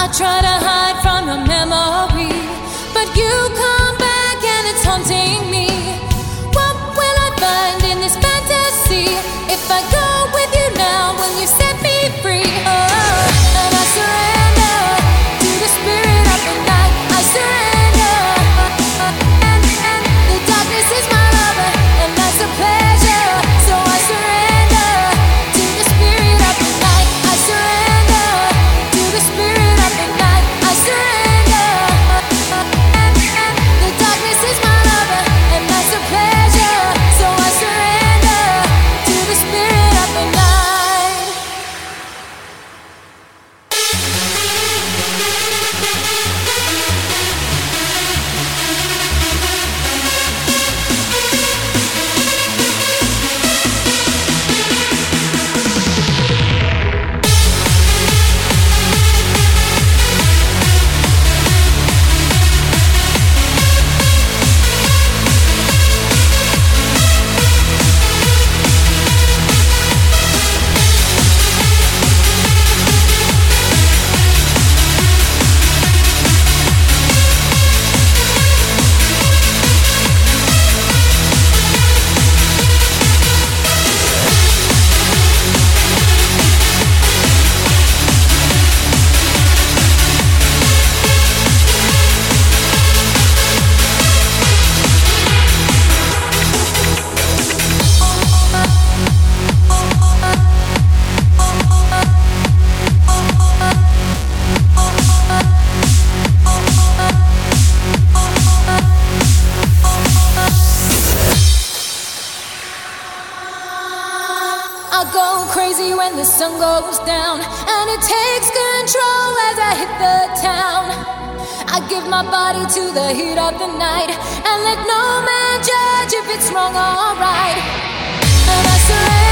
try to hide from your memory, but you come back and it's haunting me. What will I find in this fantasy if I go with you now? Will you set me free? Oh, and I surrender to the spirit of the night. I surrender, and the darkness is my lover, and that's a pleasure. So I surrender to the spirit of the night. I surrender to the spirit of the night. I surrender, and the darkness is my lover, and that's a pleasure. So I surrender to the spirit of the night. I go crazy when the sun goes down, and it takes control as I hit the town. I give my body to the heat of the night, and let no man judge if it's wrong or right. And I surrender